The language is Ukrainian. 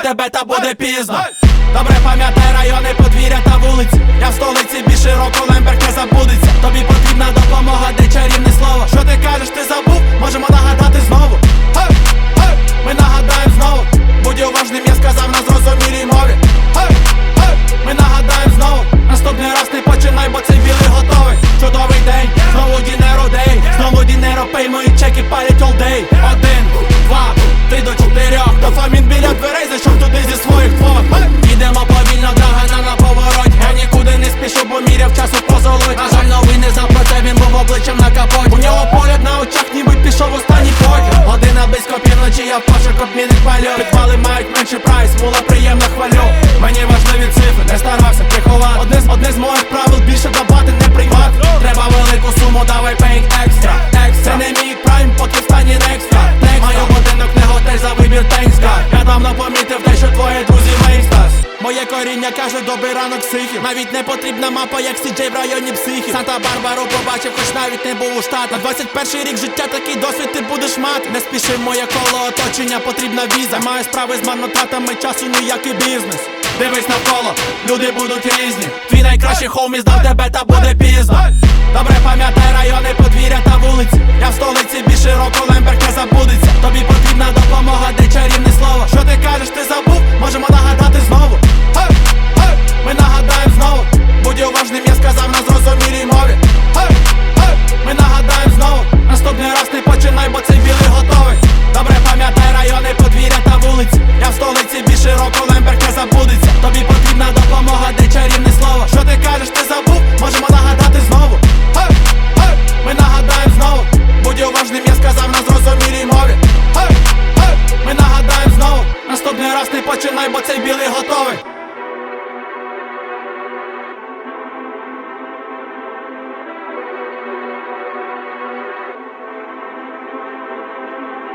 тебе, та буде пізно. Добре пам'ятай райони, подвір'я та вулиці. Я в столиці більше року, Лемберг не забудеться. Тобі потрібна допомога, де чарівне слово. Що ти кажеш, ти забув? Можемо нагадати знову. Ми нагадаємо знову. Будь уважним, я сказав на зрозумілій мові. Ми нагадаємо знову. Наступний раз не починай, бо цей білий готовий. Чудовий день, знову Дінеро дей. Знову Дінеро пей, мої чеки палять all day. 1, 2, 3 до 4. Дофамін біля дверей, зайшов туди зі своїх двох. Їдемо повільно, драгана на повороті. Я нікуди не спішу, бо міряв часу позолоть. На жаль, новий не запроте, він був обличчям на капоті. У нього погляд на очах, ніби пішов останній потяг. Година близько півночі, я в пошук обмінних пальок. Підвали мають менший прайс, була приємна хвалю. Мені важливі цифри, не старався приховати. Одне з моїх правил, більше давати, не приймати. Треба велику суму, давай paying extra. Це не мій прайм, поки в стані екстра. Маю будинок, не готель, за вибір thanks God. Я давно помітив те, що твої друзі мейстас. Моє коріння каже, добрий ранок психів. Навіть не потрібна мапа, як CJ в районі психів. Санта-Барбару побачив, хоч навіть не був у Штатах. 21-й рік життя, такий досвід ти будеш мати. Не спіши, моє коло оточення, потрібна віза. Маю справи з марнотратами часу, ніякий бізнес. Дивись навколо, люди будуть різні. Твій найкращий хоумі здав тебе, та буде пізно. Добре пам'ятай райони, подвір'я та вулиці. Я в столиці більше року, Лемберг не забудеться. Тобі потрібна допомога, де чарівне слово. Що ти кажеш, ти забув? Можемо нагадати знову. Ми нагадаємо знову. Будь уважним, я сказав на зрозумілій мові. Ми нагадаємо знову. Наступний раз не починай, бо цей білий готовий. Добре пам'ятай райони, подвір'я та вулиці. Я в столиці більше року, Лемберг не забудеться. Тобі потрібна допомога, де чарівне слово. Що ти кажеш, ти забув? Можемо нагадати знову. Ми нагадаємо знову. Будь уважним, я сказав на зрозумілій мові. Ми нагадаємо знову. Наступний раз не починай, бо цей білий готовий.